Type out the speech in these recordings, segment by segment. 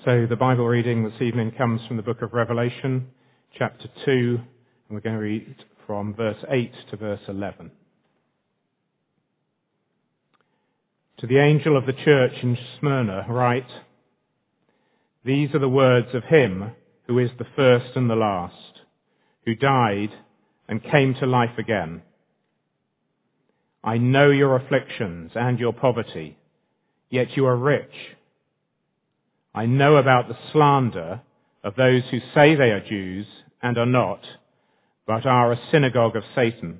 So the Bible reading this evening comes from the book of Revelation, chapter 2, and we're going to read from verse 8 to verse 11. To the angel of the church in Smyrna write, "These are the words of him who is the first and the last, who died and came to life again. I know your afflictions and your poverty, yet you are rich. I know about the slander of those who say they are Jews and are not, but are a synagogue of Satan.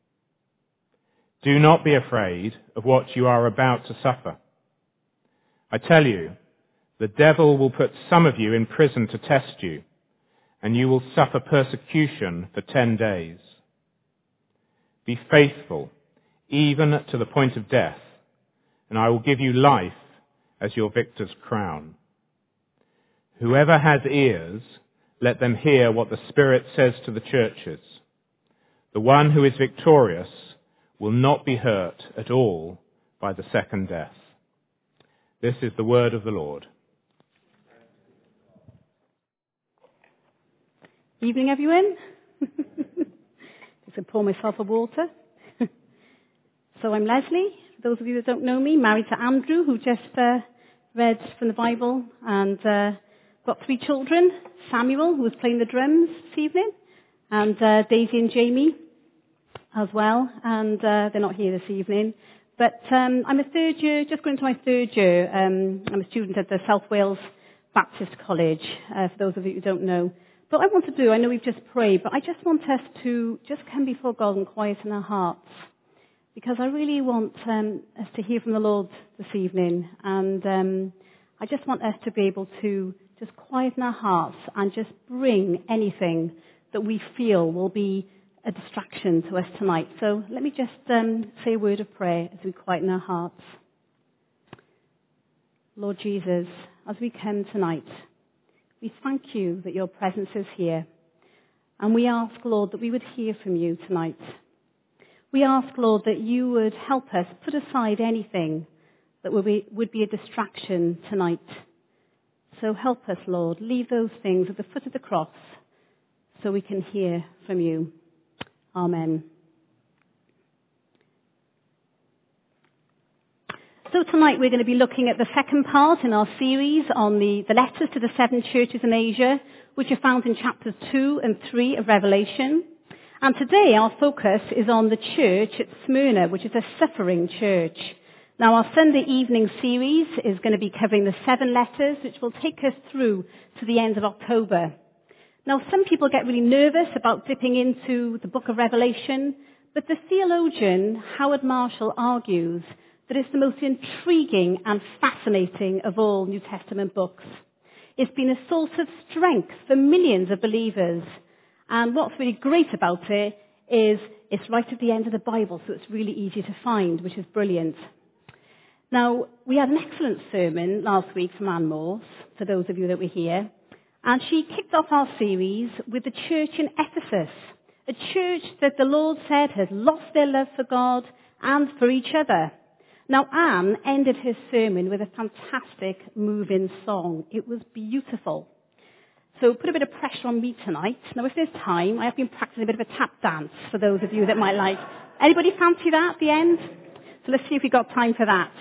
Do not be afraid of what you are about to suffer. I tell you, the devil will put some of you in prison to test you, and you will suffer persecution for 10 days. Be faithful, even to the point of death, and I will give you life as your victor's crown. Whoever has ears, let them hear what the Spirit says to the churches. The one who is victorious will not be hurt at all by the second death." This is the word of the Lord. Evening, everyone. Just pour myself a water. So I'm Leslie. For those of you that don't know me, married to Andrew, who just read from the Bible, and got 3 children. Samuel, who was playing the drums this evening, and Daisy and Jamie as well, and they're not here this evening. But I'm a third year, just going to my third year. I'm a student at the South Wales Baptist College, for those of you who don't know. But what I want to do, I know we've just prayed, but I just want us to just come before God and quieten our hearts, because I really want us to hear from the Lord this evening, and I just want us to be able to just quieten our hearts and just bring anything that we feel will be a distraction to us tonight. So let me just say a word of prayer as we quieten our hearts. Lord Jesus, as we come tonight, we thank you that your presence is here. And we ask, Lord, that we would hear from you tonight. We ask, Lord, that you would help us put aside anything that would be a distraction tonight. So help us, Lord. Leave those things at the foot of the cross so we can hear from you. Amen. So tonight we're going to be looking at the second part in our series on the letters to the 7 churches in Asia, which are found in chapters 2 and 3 of Revelation. And today our focus is on the church at Smyrna, which is a suffering church. Now our Sunday evening series is going to be covering the 7 letters, which will take us through to the end of October. Now some people get really nervous about dipping into the book of Revelation, but the theologian Howard Marshall argues that it's the most intriguing and fascinating of all New Testament books. It's been a source of strength for millions of believers. And what's really great about it is it's right at the end of the Bible, so it's really easy to find, which is brilliant. Now, we had an excellent sermon last week from Anne Morse, for those of you that were here. And she kicked off our series with the church in Ephesus, a church that the Lord said has lost their love for God and for each other. Now, Anne ended her sermon with a fantastic, moving song. It was beautiful. So put a bit of pressure on me tonight. Now, if there's time, I have been practicing a bit of a tap dance for those of you that might like. Anybody fancy that at the end? So let's see if we've got time for that.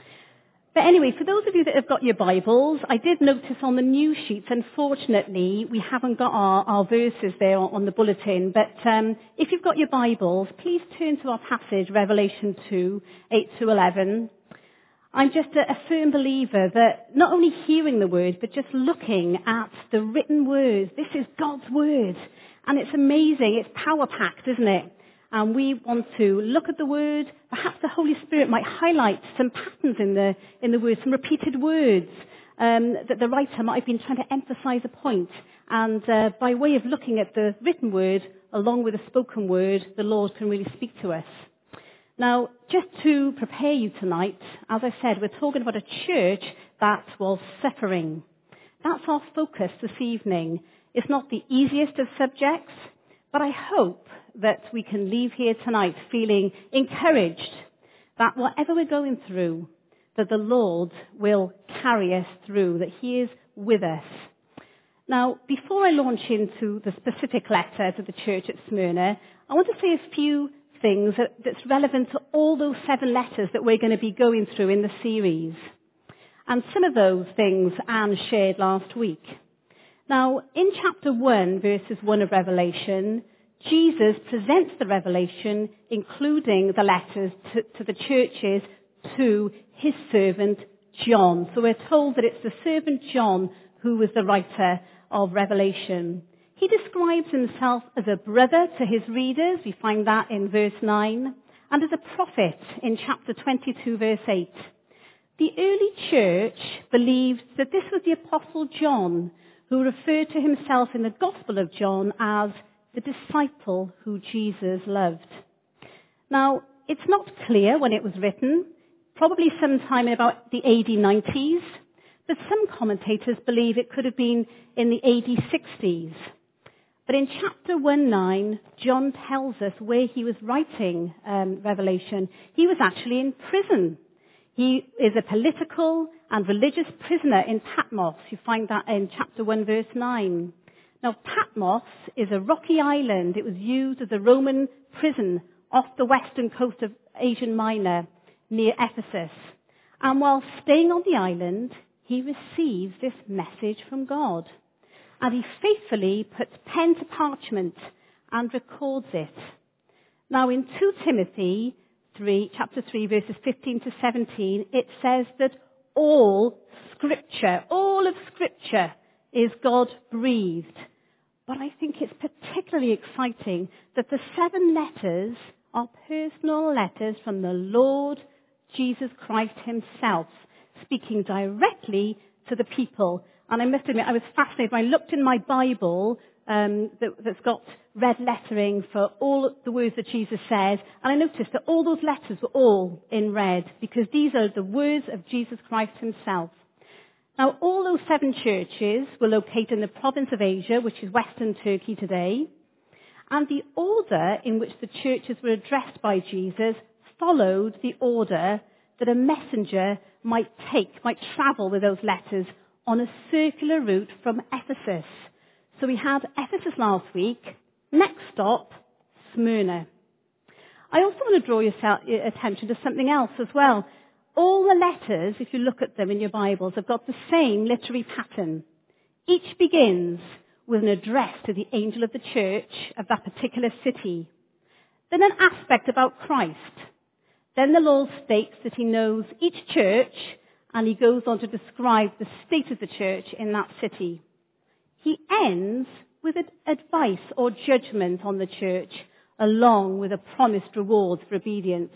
But anyway, for those of you that have got your Bibles, I did notice on the news sheets, unfortunately, we haven't got our verses there on the bulletin. But if you've got your Bibles, please turn to our passage, Revelation 2, 8 to 11. I'm just a firm believer that not only hearing the word, but just looking at the written words. This is God's word. And it's amazing. It's power-packed, isn't it? And we want to look at the word. Perhaps the Holy Spirit might highlight some patterns in the word, some repeated words that the writer might have been trying to emphasize a point. And by way of looking at the written word along with the spoken word, the Lord can really speak to us. Now, just to prepare you tonight, as I said, we're talking about a church that was suffering. That's our focus this evening. It's not the easiest of subjects, but I hope that we can leave here tonight feeling encouraged that whatever we're going through, that the Lord will carry us through, that he is with us. Now, before I launch into the specific letter to the church at Smyrna, I want to say a few things that's relevant to all those 7 letters that we're going to be going through in the series. And some of those things Anne shared last week. Now, in chapter 1, verses 1 of Revelation, Jesus presents the revelation, including the letters to the churches, to his servant John. So we're told that it's the servant John who was the writer of Revelation. He describes himself as a brother to his readers. We find that in verse 9. And as a prophet in chapter 22, verse 8. The early church believed that this was the Apostle John, who referred to himself in the Gospel of John as the disciple who Jesus loved. Now, it's not clear when it was written, probably sometime in about the AD 90s, but some commentators believe it could have been in the AD 60s. But in chapter 1:9, John tells us where he was writing Revelation. He was actually in prison. He is a political and religious prisoner in Patmos. You find that in chapter 1, verse 9. Now, Patmos is a rocky island. It was used as a Roman prison off the western coast of Asia Minor, near Ephesus. And while staying on the island, he receives this message from God. And he faithfully puts pen to parchment and records it. Now, in 2 Timothy chapter 3, verses 15 to 17, it says that all of Scripture is God-breathed. But I think it's particularly exciting that the 7 letters are personal letters from the Lord Jesus Christ himself, speaking directly to the people. And I must admit, I was fascinated when I looked in my Bible that's got red lettering for all the words that Jesus says, and I noticed that all those letters were all in red, because these are the words of Jesus Christ himself. Now, all those 7 churches were located in the province of Asia, which is Western Turkey today, and the order in which the churches were addressed by Jesus followed the order that a messenger might travel with those letters on a circular route from Ephesus. So we had Ephesus last week. Next stop, Smyrna. I also want to draw your attention to something else as well. All the letters, if you look at them in your Bibles, have got the same literary pattern. Each begins with an address to the angel of the church of that particular city. Then an aspect about Christ. Then the Lord states that he knows each church, and he goes on to describe the state of the church in that city. He ends with advice or judgment on the church, along with a promised reward for obedience.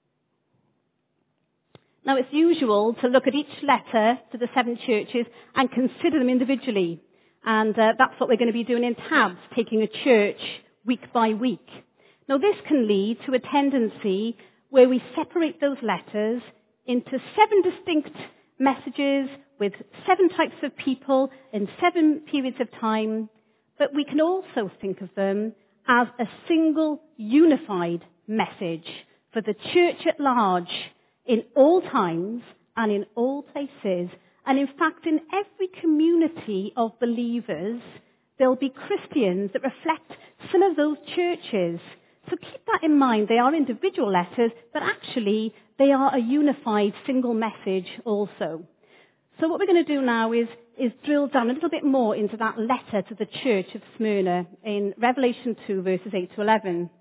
Now, it's usual to look at each letter to the 7 churches and consider them individually. And that's what we're going to be doing in tabs, taking a church week by week. Now, this can lead to a tendency where we separate those letters into 7 distinct messages with 7 types of people in 7 periods of time. But we can also think of them as a single unified message for the church at large, in all times and in all places. And in fact, in every community of believers, there'll be Christians that reflect some of those churches. So keep that in mind. They are individual letters, but actually they are a unified single message also. So what we're going to do now is drill down a little bit more into that letter to the church of Smyrna in Revelation 2, verses 8 to 11.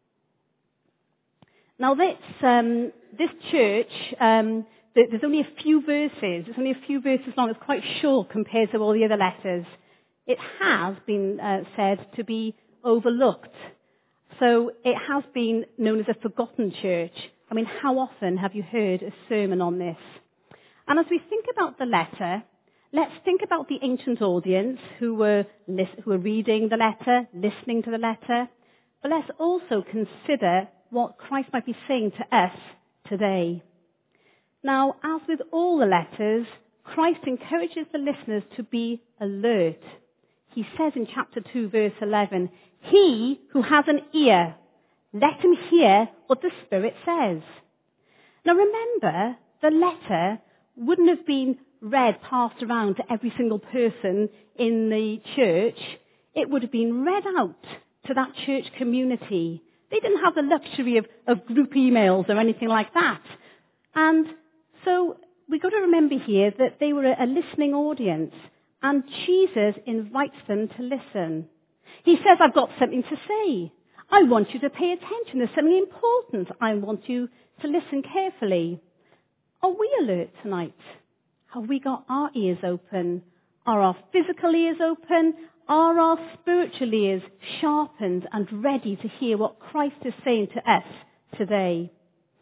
Now this church, there's only a few verses. It's only a few verses long. It's quite short compared to all the other letters. It has been said to be overlooked. So it has been known as a forgotten church. I mean, how often have you heard a sermon on this? And as we think about the letter, let's think about the ancient audience who were reading the letter, listening to the letter. But let's also consider what Christ might be saying to us today. Now, as with all the letters, Christ encourages the listeners to be alert. He says in chapter 2, verse 11, "He who has an ear, let him hear what the Spirit says." Now remember the letter wouldn't have been read, passed around to every single person in the church. It would have been read out to that church community. They didn't have the luxury of group emails or anything like that. And so we've got to remember here that they were a listening audience, and Jesus invites them to listen. He says, I've got something to say. I want you to pay attention. There's something important. I want you to listen carefully. Are we alert tonight? Have we got our ears open? Are our physical ears open? Are our spiritual ears sharpened and ready to hear what Christ is saying to us today?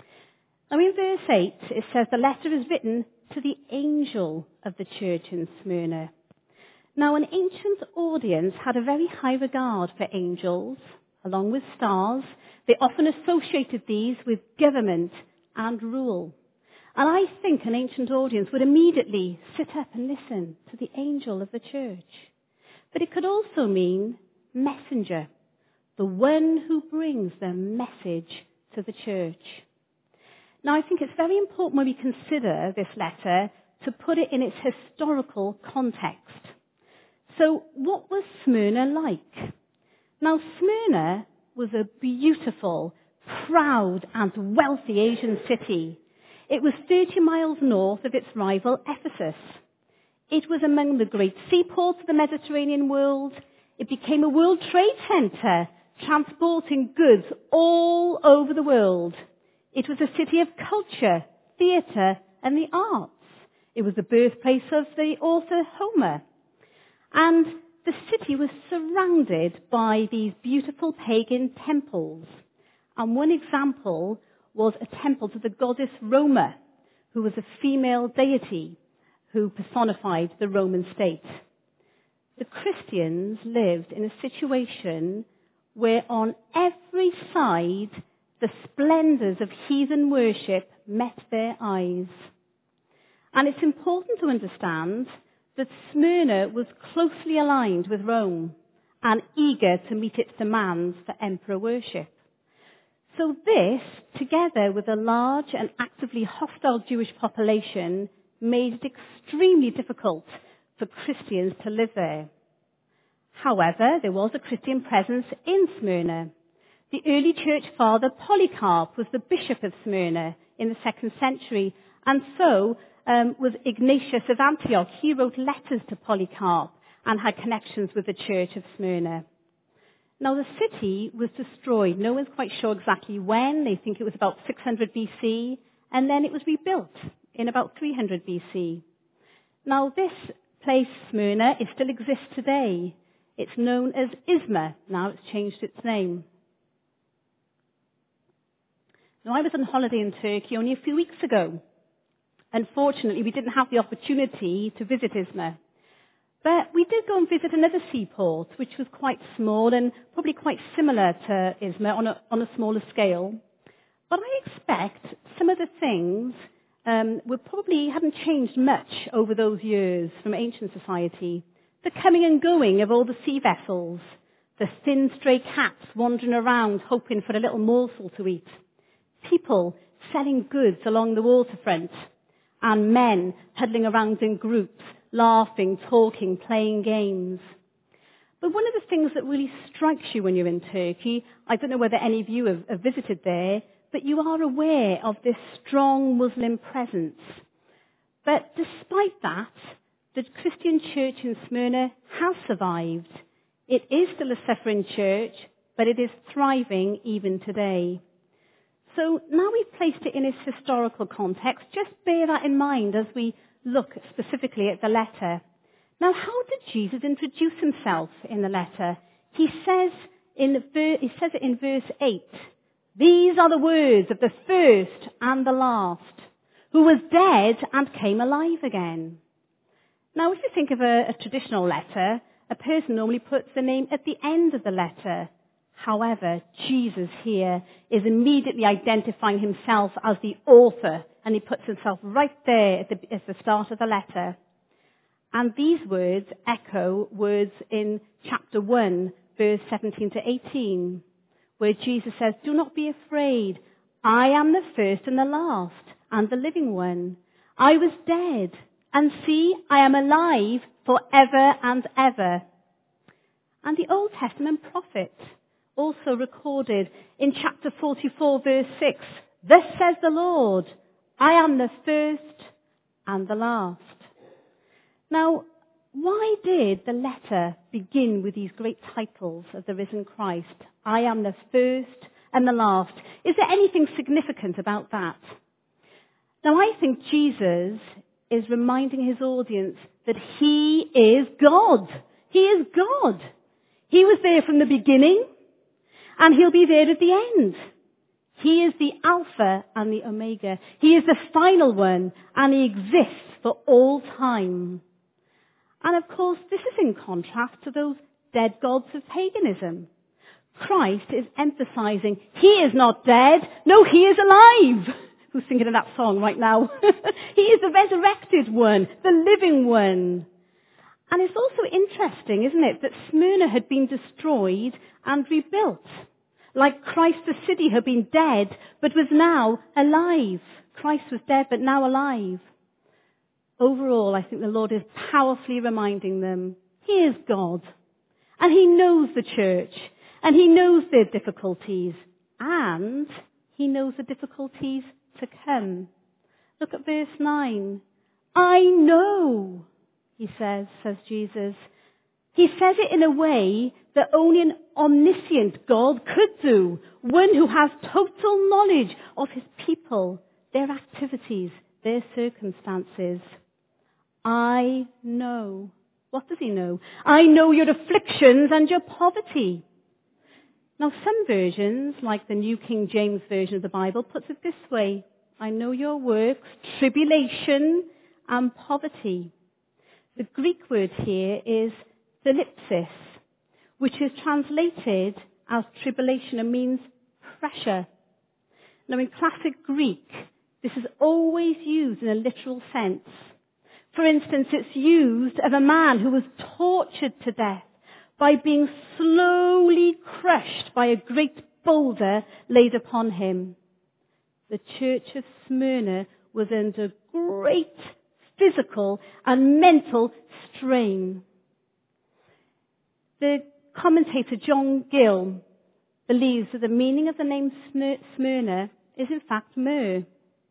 Now in verse 8, it says the letter is written to the angel of the church in Smyrna. Now an ancient audience had a very high regard for angels, along with stars. They often associated these with government and rule. And I think an ancient audience would immediately sit up and listen to the angel of the church. But it could also mean messenger, the one who brings the message to the church. Now I think it's very important when we consider this letter to put it in its historical context. So what was Smyrna like? Now Smyrna was a beautiful, proud and wealthy Asian city. It was 30 miles north of its rival Ephesus. It was among the great seaports of the Mediterranean world. It became a world trade center, transporting goods all over the world. It was a city of culture, theatre and the arts. It was the birthplace of the author Homer. And the city was surrounded by these beautiful pagan temples. And one example was a temple to the goddess Roma, who was a female deity who personified the Roman state. The Christians lived in a situation where on every side the splendors of heathen worship met their eyes. And it's important to understand that Smyrna was closely aligned with Rome and eager to meet its demands for emperor worship. So this, together with a large and actively hostile Jewish population, made it extremely difficult for Christians to live there. However, there was a Christian presence in Smyrna. The early church father Polycarp was the bishop of Smyrna in the 2nd century, and so was Ignatius of Antioch. He wrote letters to Polycarp and had connections with the church of Smyrna. Now the city was destroyed. No one's quite sure exactly when. They think it was about 600 BC, and then it was rebuilt in about 300 BC. Now this place, Smyrna, it still exists today. It's known as Izmir. Now it's changed its name. Now I was on holiday in Turkey only a few weeks ago. Unfortunately, we didn't have the opportunity to visit Izmir. But we did go and visit another seaport, which was quite small and probably quite similar to Izmir on a smaller scale. But I expect some of the things probably hadn't changed much over those years from ancient society. The coming and going of all the sea vessels, the thin stray cats wandering around hoping for a little morsel to eat, people selling goods along the waterfront, and men huddling around in groups, laughing, talking, playing games. But one of the things that really strikes you when you're in Turkey, I don't know whether any of you have visited there, but you are aware of this strong Muslim presence. But despite that, the Christian church in Smyrna has survived. It is still a suffering church, but it is thriving even today. So now we've placed it in its historical context. Just bear that in mind as we look specifically at the letter. Now, how did Jesus introduce himself in the letter? He says it in verse 8. These are the words of the first and the last, who was dead and came alive again. Now, if you think of a traditional letter, a person normally puts the name at the end of the letter. However, Jesus here is immediately identifying himself as the author, and he puts himself right there at the start of the letter. And these words echo words in chapter 1, verse 17 to 18, where Jesus says, "Do not be afraid. I am the first and the last. and the living one. I was dead, and see, I am alive forever and ever. And the Old Testament prophets also recorded in chapter 44, verse 6, "Thus says the Lord, I am the first and the last." Now, why did the letter begin with these great titles of the risen Christ? I am the first and the last. Is there anything significant about that? Now, I think Jesus is reminding his audience that he is God. He is God. He was there from the beginning, and he'll be there at the end. He is the Alpha and the Omega. He is the final one, and he exists for all time. And of course, this is in contrast to those dead gods of paganism. Christ is emphasizing he is not dead. No, he is alive. Who's thinking of that song right now? He is the resurrected one, the living one. And it's also interesting, isn't it, that Smyrna had been destroyed and rebuilt. Like Christ the city had been dead, but was now alive. Christ was dead, but now alive. Overall, I think the Lord is powerfully reminding them, he is God. And he knows the church. And he knows their difficulties. And he knows the difficulties to come. Look at verse 9. I know, he says Jesus. He says it in a way that only an omniscient God could do. One who has total knowledge of his people, their activities, their circumstances. I know. What does he know? I know your afflictions and your poverty. Now, some versions, like the New King James Version of the Bible, puts it this way. I know your works, tribulation and poverty. The Greek word here is thlipsis, which is translated as tribulation and means pressure. Now, in classic Greek, this is always used in a literal sense. For instance, it's used of a man who was tortured to death by being slowly crushed by a great boulder laid upon him. The church of Smyrna was under great physical and mental strain. The commentator John Gill believes that the meaning of the name Smyrna is in fact myrrh.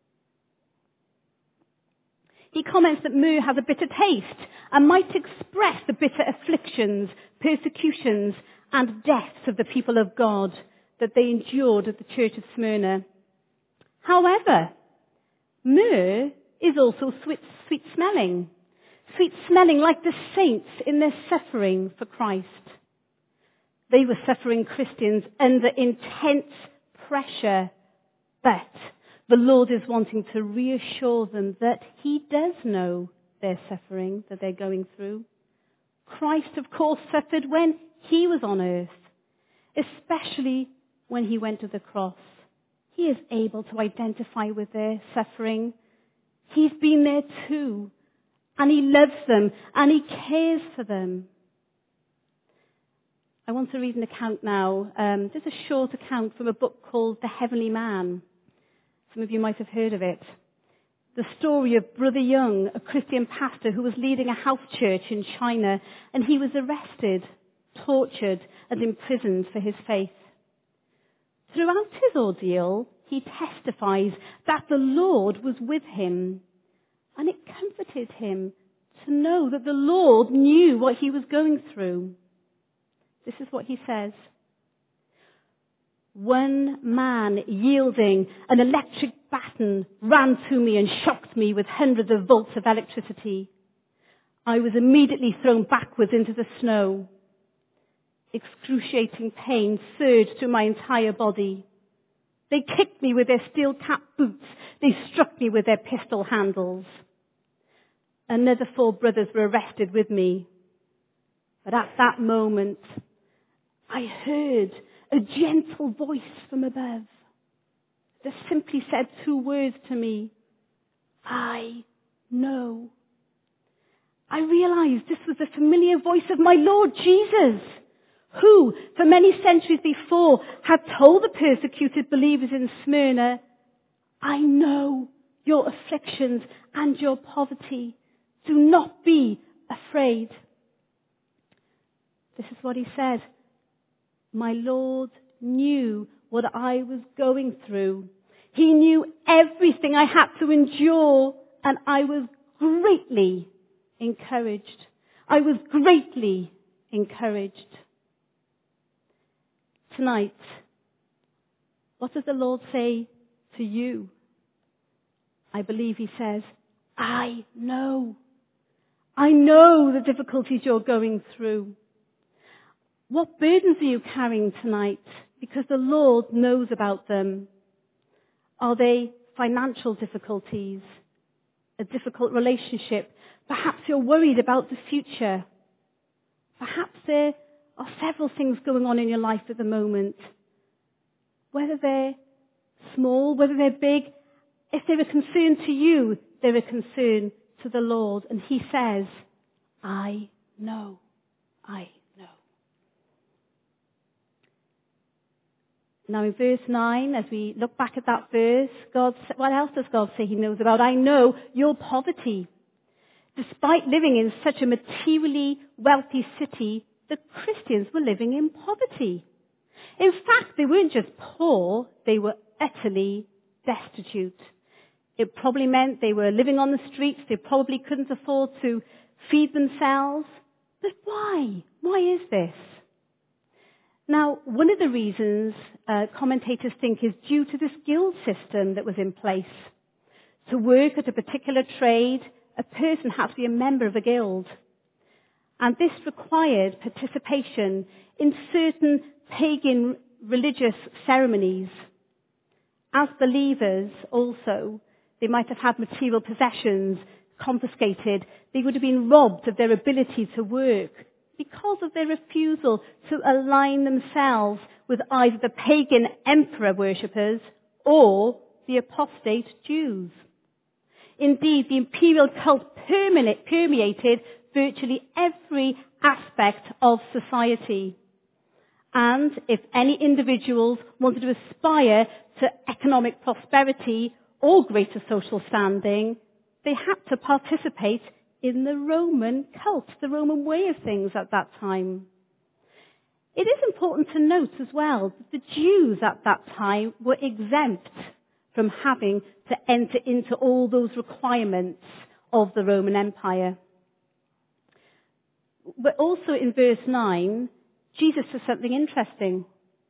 He comments that myrrh has a bitter taste and might express the bitter afflictions, persecutions, and deaths of the people of God that they endured at the church of Smyrna. However, myrrh is also sweet smelling like the saints in their suffering for Christ. They were suffering Christians under intense pressure, but the Lord is wanting to reassure them that he does know their suffering that they're going through. Christ, of course, suffered when he was on earth, especially when he went to the cross. He is able to identify with their suffering. He's been there too, and he loves them, and he cares for them. I want to read an account now, just a short account from a book called The Heavenly Man. Some of you might have heard of it. The story of Brother Young, a Christian pastor who was leading a house church in China, and he was arrested, tortured, and imprisoned for his faith. Throughout his ordeal, he testifies that the Lord was with him, and it comforted him to know that the Lord knew what he was going through. This is what he says. One man yielding an electric baton ran to me and shocked me with hundreds of volts of electricity. I was immediately thrown backwards into the snow. Excruciating pain surged through my entire body. They kicked me with their steel-capped boots. They struck me with their pistol handles. Another 4 brothers were arrested with me. But at that moment, I heard a gentle voice from above that simply said 2 words to me. I know. I realized this was the familiar voice of my Lord Jesus, who, for many centuries before, had told the persecuted believers in Smyrna, I know your afflictions and your poverty. Do not be afraid. This is what he said. My Lord knew what I was going through. He knew everything I had to endure, and I was greatly encouraged. I was greatly encouraged. Tonight, what does the Lord say to you? I believe he says, I know. I know the difficulties you're going through. What burdens are you carrying tonight? Because the Lord knows about them. Are they financial difficulties? A difficult relationship? Perhaps you're worried about the future. Perhaps there are several things going on in your life at the moment. Whether they're small, whether they're big, if they're a concern to you, they're a concern to the Lord. And he says, I know. I know. Now in verse 9, as we look back at that verse, what else does God say he knows about? I know your poverty. Despite living in such a materially wealthy city, the Christians were living in poverty. In fact, they weren't just poor, they were utterly destitute. It probably meant they were living on the streets, they probably couldn't afford to feed themselves. But why? Why is this? Now, one of the reasons commentators think is due to this guild system that was in place. To work at a particular trade, a person had to be a member of a guild. And this required participation in certain pagan religious ceremonies. As believers also, they might have had material possessions confiscated. They would have been robbed of their ability to work because of their refusal to align themselves with either the pagan emperor worshippers or the apostate Jews. Indeed, the imperial cult permeated virtually every aspect of society. And if any individuals wanted to aspire to economic prosperity or greater social standing, they had to participate in the Roman cult, the Roman way of things at that time. It is important to note as well that the Jews at that time were exempt from having to enter into all those requirements of the Roman Empire. But also in verse 9, Jesus says something interesting.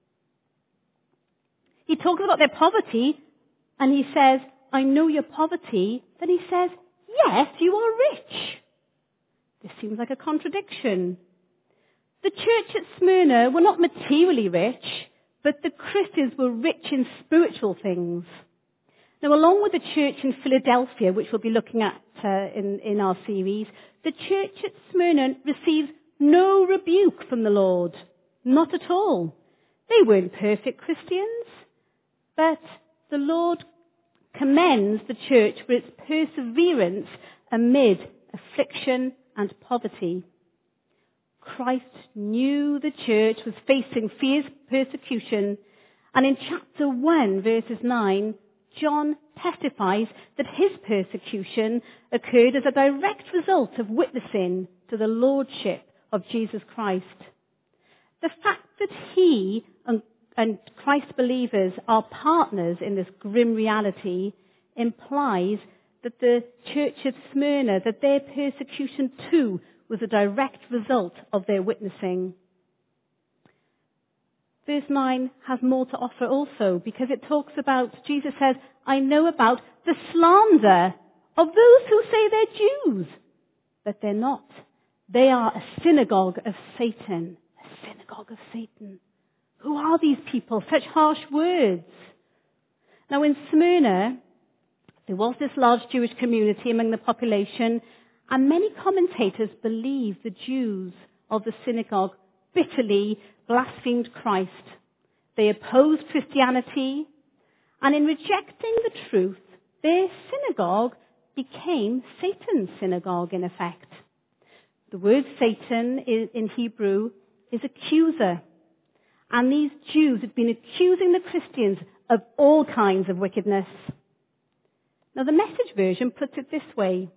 He talks about their poverty, and he says, I know your poverty. Then he says, yes, you are rich. This seems like a contradiction. The church at Smyrna were not materially rich, but the Christians were rich in spiritual things. Now, along with the church in Philadelphia, which we'll be looking at in our series, the church at Smyrna receives no rebuke from the Lord. Not at all. They weren't perfect Christians, but the Lord commends the church for its perseverance amid affliction and poverty. Christ knew the church was facing fierce persecution, and in chapter 1, verses 9, John testifies that his persecution occurred as a direct result of witnessing to the lordship of Jesus Christ. The fact that he and Christ believers are partners in this grim reality implies that the church of Smyrna, that their persecution too was a direct result of their witnessing. Verse 9 has more to offer also, because it talks about, Jesus says, I know about the slander of those who say they're Jews, but they're not. They are a synagogue of Satan. A synagogue of Satan. Who are these people? Such harsh words. Now in Smyrna, there was this large Jewish community among the population, and many commentators believe the Jews of the synagogue bitterly blasphemed Christ. They opposed Christianity, and in rejecting the truth, their synagogue became Satan's synagogue in effect. The word Satan in Hebrew is accuser. And these Jews had been accusing the Christians of all kinds of wickedness. Now the Message version puts it this way.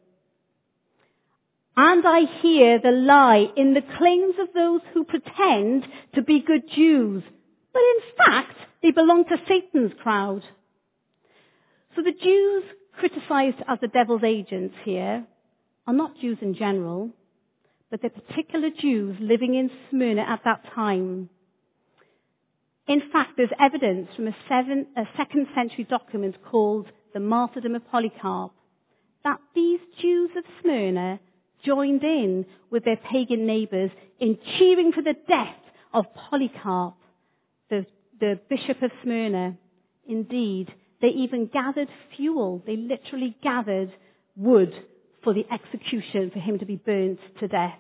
And I hear the lie in the claims of those who pretend to be good Jews, but in fact they belong to Satan's crowd. So the Jews criticized as the devil's agents here are not Jews in general, but they're particular Jews living in Smyrna at that time. In fact, there's evidence from a 2nd century document called the Martyrdom of Polycarp that these Jews of Smyrna joined in with their pagan neighbours in cheering for the death of Polycarp, the bishop of Smyrna. Indeed, they even gathered fuel. They literally gathered wood for the execution, for him to be burnt to death.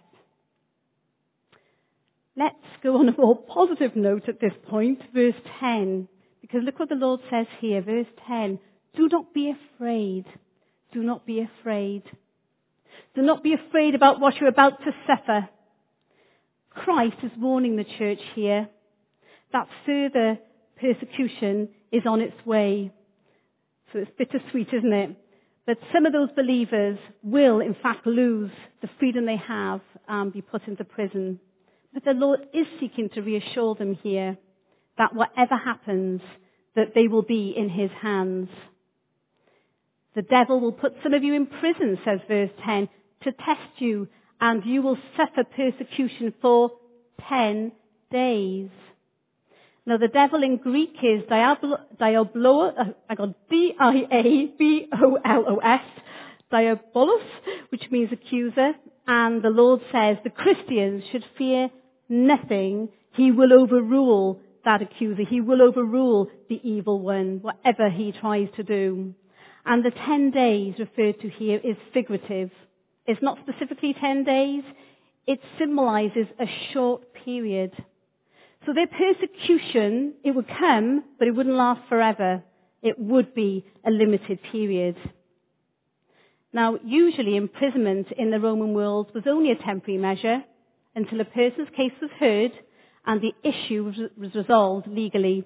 Let's go on a more positive note at this point, verse 10. Because look what the Lord says here, verse 10. Do not be afraid. Do not be afraid. Do not be afraid about what you're about to suffer. Christ is warning the church here that further persecution is on its way. So it's bittersweet, isn't it? But some of those believers will, in fact, lose the freedom they have and be put into prison. But the Lord is seeking to reassure them here that whatever happens, that they will be in his hands. The devil will put some of you in prison, says verse 10, to test you, and you will suffer persecution for 10 days. Now the devil in Greek is diabolos, diabolos, which means accuser. And the Lord says the Christians should fear nothing. He will overrule that accuser. He will overrule the evil one, whatever he tries to do. And the 10 days referred to here is figurative. It's not specifically 10 days. It symbolizes a short period. So their persecution, it would come, but it wouldn't last forever. It would be a limited period. Now, usually imprisonment in the Roman world was only a temporary measure until a person's case was heard and the issue was resolved legally.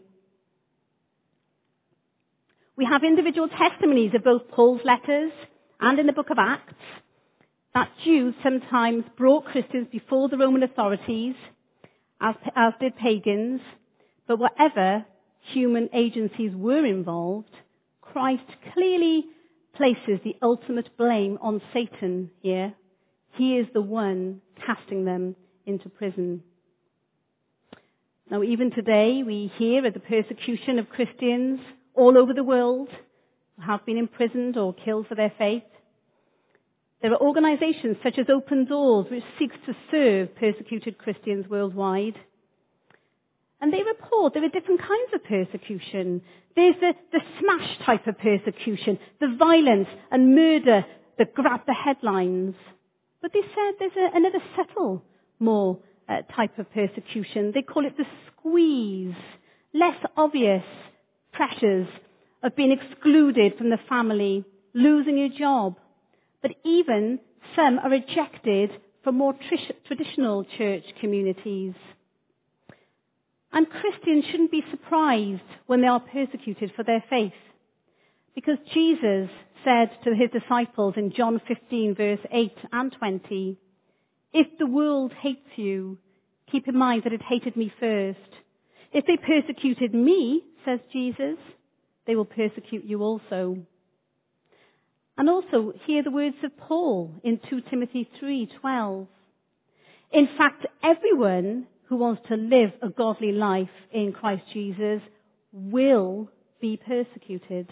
We have individual testimonies of both Paul's letters and in the book of Acts that Jews sometimes brought Christians before the Roman authorities, as did pagans, but whatever human agencies were involved, Christ clearly places the ultimate blame on Satan here. He is the one casting them into prison. Now, even today, we hear of the persecution of Christians all over the world who have been imprisoned or killed for their faith. There are organizations such as Open Doors, which seeks to serve persecuted Christians worldwide. And they report there are different kinds of persecution. There's the smash type of persecution, the violence and murder that grab the headlines. But they said there's another subtle, more type of persecution. They call it the squeeze. Less obvious pressures of being excluded from the family, losing your job. But even some are rejected from more traditional church communities. And Christians shouldn't be surprised when they are persecuted for their faith. Because Jesus said to his disciples in John 15 verse 8 and 20, if the world hates you, keep in mind that it hated me first. If they persecuted me, says Jesus, they will persecute you also. And also hear the words of Paul in 2 Timothy 3:12. In fact, everyone who wants to live a godly life in Christ Jesus will be persecuted.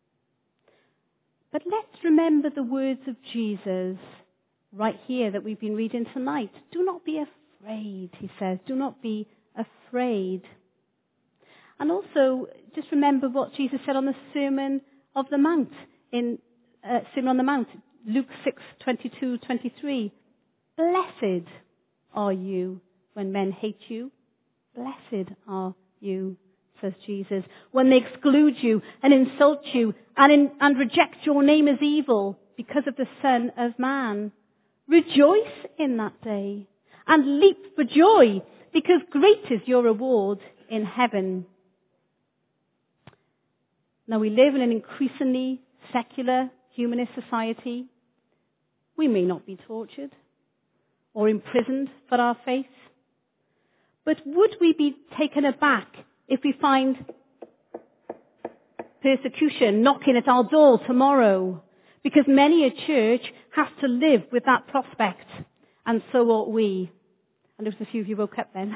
But let's remember the words of Jesus right here that we've been reading tonight. Do not be afraid, he says. Do not be afraid. And also, just remember what Jesus said on the Sermon on the Mount, Luke 6:22-23. Blessed are you when men hate you. Blessed are you, says Jesus, when they exclude you and insult you and reject your name as evil because of the Son of Man. Rejoice in that day and leap for joy, because great is your reward in heaven. Now we live in an increasingly secular humanist society, we may not be tortured or imprisoned for our faith. But would we be taken aback if we find persecution knocking at our door tomorrow? Because many a church has to live with that prospect, and so ought we. I noticed a few of you woke up then.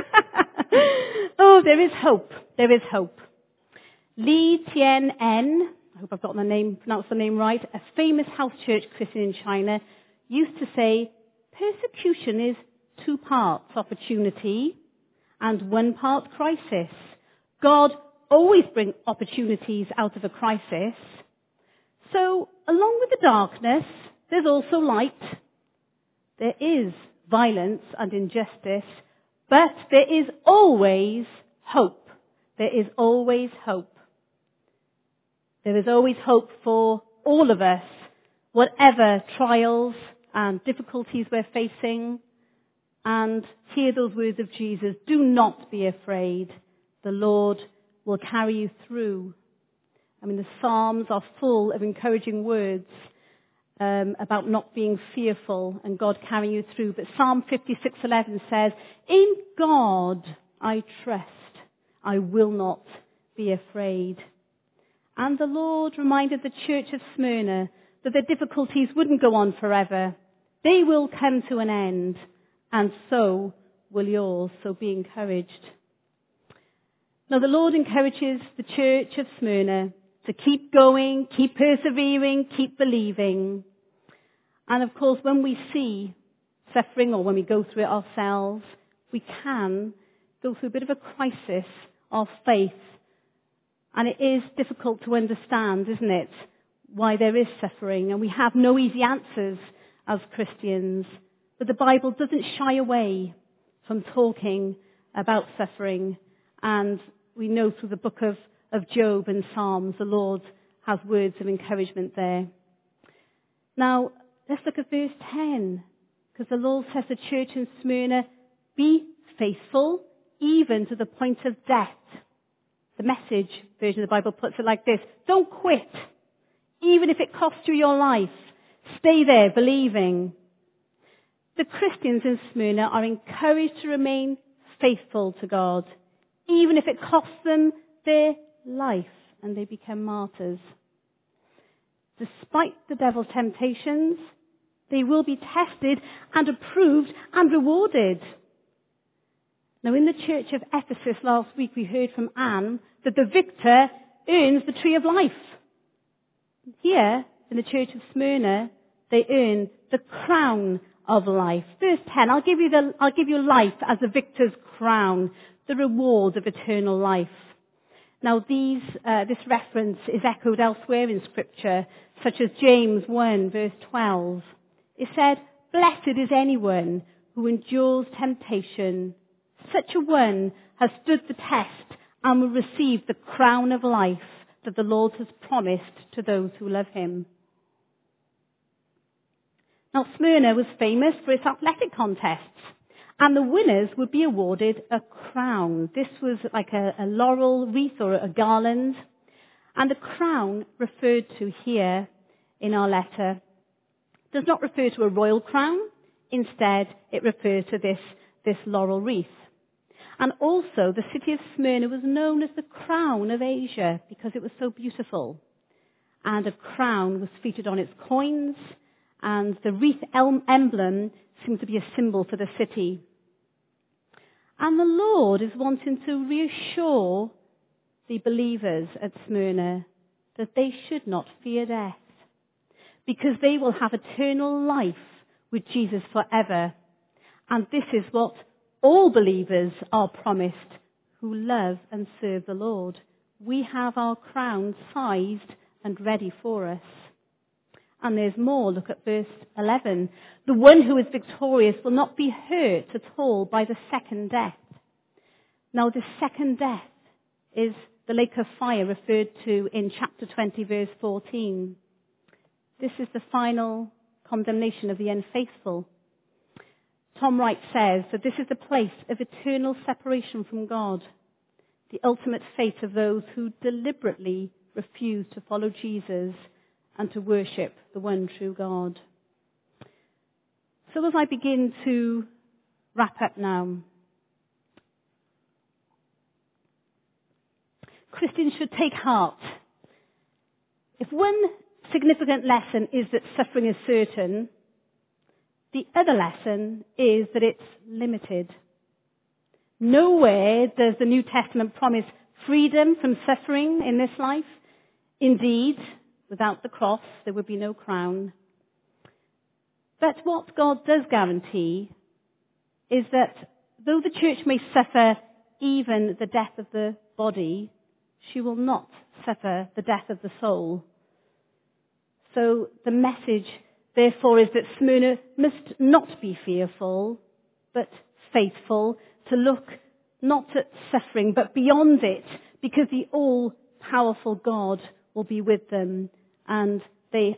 Oh, there is hope. There is hope. Li Tian'en, I hope I've got pronounced the name right, a famous house church Christian in China, used to say, persecution is 2 parts opportunity and 1 part crisis. God always brings opportunities out of a crisis. So, along with the darkness, there's also light. There is violence and injustice, but there is always hope. There is always hope. There is always hope for all of us, whatever trials and difficulties we're facing. And hear those words of Jesus, do not be afraid. The Lord will carry you through. I mean, the Psalms are full of encouraging words about not being fearful and God carrying you through. But Psalm 56:11 says, in God I trust, I will not be afraid. And the Lord reminded the church of Smyrna that their difficulties wouldn't go on forever. They will come to an end, and so will yours. So be encouraged. Now the Lord encourages the church of Smyrna to keep going, keep persevering, keep believing. And of course, when we see suffering or when we go through it ourselves, we can go through a bit of a crisis of faith. And it is difficult to understand, isn't it, why there is suffering. And we have no easy answers as Christians. But the Bible doesn't shy away from talking about suffering. And we know through the book of Job and Psalms, the Lord has words of encouragement there. Now, let's look at verse 10. Because the Lord says to the church in Smyrna, be faithful even to the point of death. The Message version of the Bible puts it like this. Don't quit. Even if it costs you your life. Stay there believing. The Christians in Smyrna are encouraged to remain faithful to God. Even if it costs them their life and they become martyrs. Despite the devil's temptations, they will be tested and approved and rewarded. Now, in the church of Ephesus last week, we heard from Anne that the victor earns the tree of life. Here, in the church of Smyrna, they earn the crown of life. Verse 10, I'll give you life as the victor's crown, the reward of eternal life. Now, this reference is echoed elsewhere in Scripture, such as James 1, verse 12. It said, blessed is anyone who endures temptation. Such a one has stood the test and will receive the crown of life that the Lord has promised to those who love him. Now, Smyrna was famous for its athletic contests, and the winners would be awarded a crown. This was like a laurel wreath or a garland, and the crown referred to here in our letter does not refer to a royal crown. Instead, it refers to this laurel wreath. And also, the city of Smyrna was known as the crown of Asia because it was so beautiful. And a crown was featured on its coins, and the wreath emblem seemed to be a symbol for the city. And the Lord is wanting to reassure the believers at Smyrna that they should not fear death, because they will have eternal life with Jesus forever. And this is what all believers are promised who love and serve the Lord. We have our crown sized and ready for us. And there's more. Look at verse 11. The one who is victorious will not be hurt at all by the second death. Now, the second death is the lake of fire referred to in chapter 20, verse 14. This is the final condemnation of the unfaithful. Tom Wright says that this is the place of eternal separation from God, the ultimate fate of those who deliberately refuse to follow Jesus and to worship the one true God. So as I begin to wrap up now, Christians should take heart. If one significant lesson is that suffering is certain, the other lesson is that it's limited. Nowhere does the New Testament promise freedom from suffering in this life. Indeed, without the cross, there would be no crown. But what God does guarantee is that though the church may suffer even the death of the body, she will not suffer the death of the soul. So the message, therefore, is that Smyrna must not be fearful, but faithful, to look not at suffering, but beyond it, because the all-powerful God will be with them, and their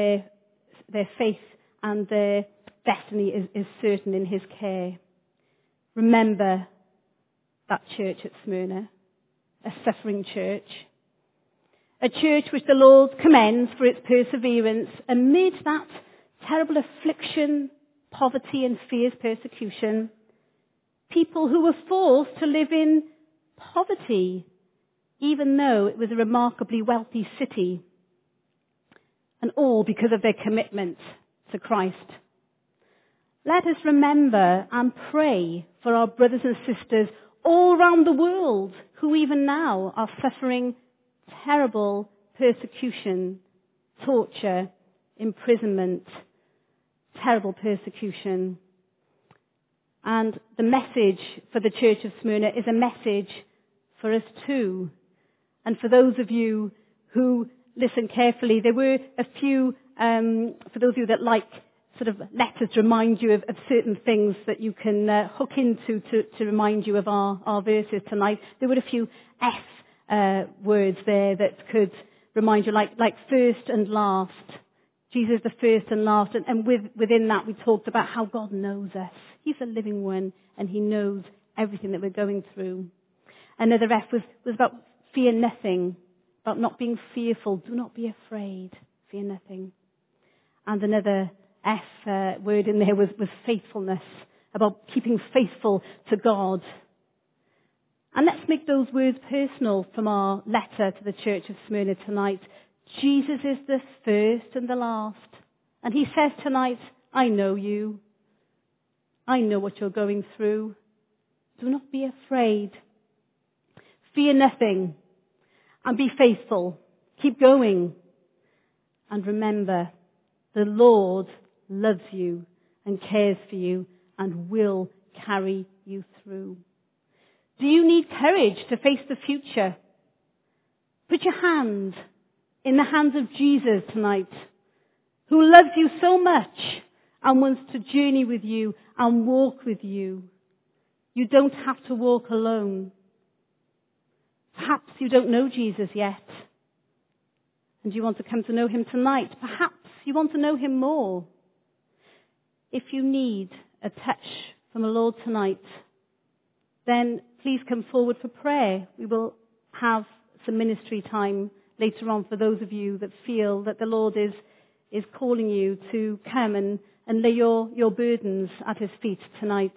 faith and their destiny is certain in his care. Remember that church at Smyrna, a suffering church, a church which the Lord commends for its perseverance amid that terrible affliction, poverty and fierce persecution. People who were forced to live in poverty, even though it was a remarkably wealthy city, and all because of their commitment to Christ. Let us remember and pray for our brothers and sisters all around the world who even now are suffering terrible persecution, torture, imprisonment, terrible persecution. And the message for the Church of Smyrna is a message for us too. And for those of you who listen carefully, there were a few, for those of you that like sort of letters to remind you of certain things that you can hook into to remind you of our verses tonight. There were a few S words there that could remind you, like first and last. Jesus is the first and last. And within that we talked about how God knows us. He's a living one and he knows everything that we're going through. Another F was about fear nothing, about not being fearful. Do not be afraid. Fear nothing. And another F word in there was faithfulness, about keeping faithful to God. And let's make those words personal from our letter to the Church of Smyrna tonight. Jesus is the first and the last. And he says tonight, I know you. I know what you're going through. Do not be afraid. Fear nothing. And be faithful. Keep going. And remember, the Lord loves you and cares for you and will carry you through. Do you need courage to face the future? Put your hand in the hands of Jesus tonight, who loves you so much and wants to journey with you and walk with you. You don't have to walk alone. Perhaps you don't know Jesus yet, and you want to come to know him tonight. Perhaps you want to know him more. If you need a touch from the Lord tonight, then please come forward for prayer. We will have some ministry time later on for those of you that feel that the Lord is calling you to come and lay your burdens at his feet tonight.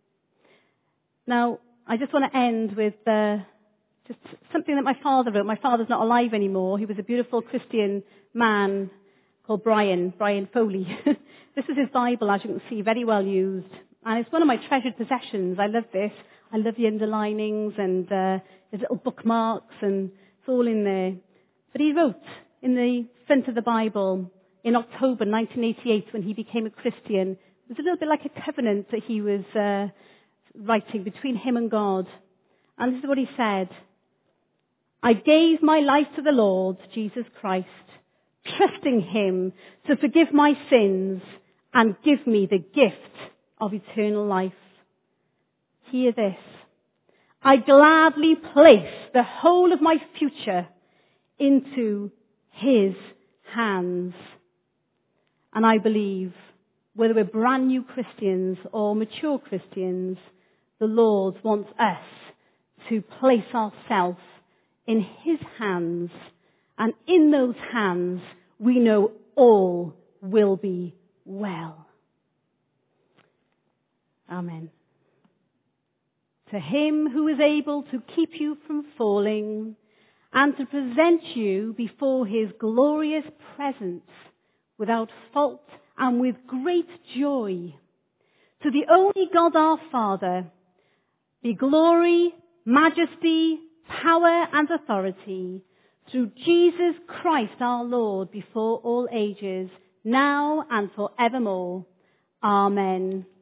Now, I just want to end with just something that my father wrote. My father's not alive anymore. He was a beautiful Christian man called Brian Foley. This is his Bible, as you can see, very well used. And it's one of my treasured possessions. I love this. I love the underlinings and his little bookmarks, and it's all in there. But he wrote in the front of the Bible in October 1988 when he became a Christian. It was a little bit like a covenant that he was writing between him and God. And this is what he said. I gave my life to the Lord Jesus Christ, trusting him to forgive my sins and give me the gift of eternal life. Hear this. I gladly place the whole of my future into his hands. And I believe, whether we're brand new Christians or mature Christians, the Lord wants us to place ourselves in his hands. And in those hands, we know all will be well. Amen. To him who is able to keep you from falling and to present you before his glorious presence without fault and with great joy. To the only God our Father, be glory, majesty, power and authority through Jesus Christ our Lord before all ages, now and forevermore. Amen.